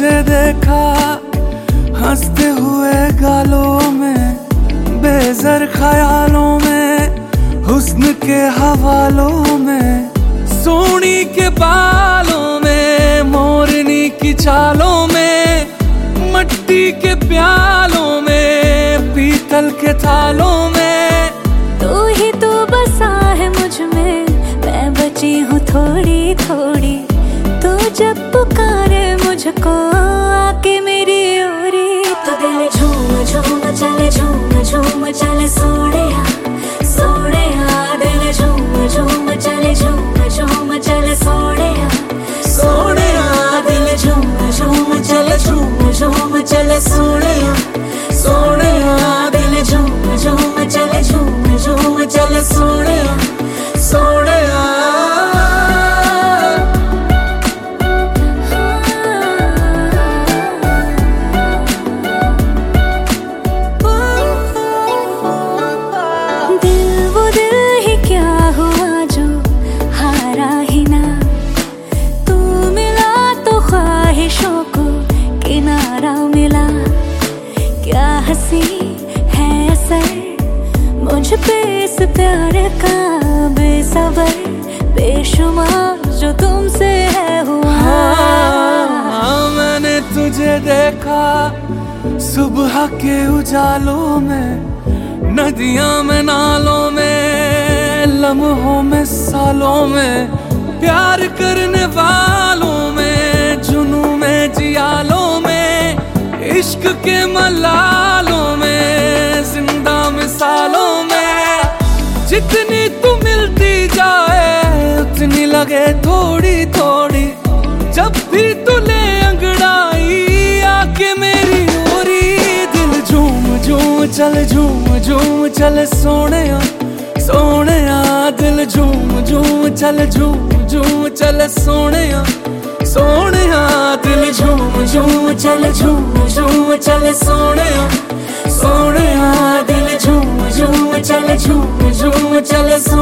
तुझे देखा हंसते हुए गालों में, बेज़र ख्यालों में, हुस्न के हवालों में, सोनी के बालों में, मोरनी की चालों में, मट्टी के प्यालों में, पीतल के थालों में। तू ही तू बसा है मुझ में, मैं बची हूँ थोड़ी थोड़ी। तू जब पुकारे मुझको आके मेरी ओरी, तो दिल झूम झूम चले, झूम झूम चले सोड़िया सोड़िया। दिल झूम झूम चले, झूम झूम चले सोड़िया सोड़िया। दिल झूम झूम चले, झूम झूम चले सोड़िया सोड़िया। दिल झूम झूम चले, झूम झूम चले सोड़िया सोड़िया। मिला क्या हंसी है असर मुझ पे इस प्यार का, बेसबर बेशुमार जो तुमसे है हुआ। मैंने तुझे देखा सुबह के उजालों में, नदियां में नालों में, लम्हों में सालों में, प्यार करने वालों में, जुनू में जियालों में, इश्क के मलालों में, जिंदा मिसालों में। जितनी तू मिलती जाए उतनी लगे थोड़ी थोड़ी, जब भी तू ले अंगड़ाई आके मेरी ओरी। दिल झूम झूम चल, झूम झूम चल सोनिया सोनिया। दिल झूम झूम चल, झूम झूम चल सोनिया सोनिया। दिल झूम झूम चल, झूम झूम चल सोनिया सोनिया। दिल झूम झूम चल, झूम झूम चल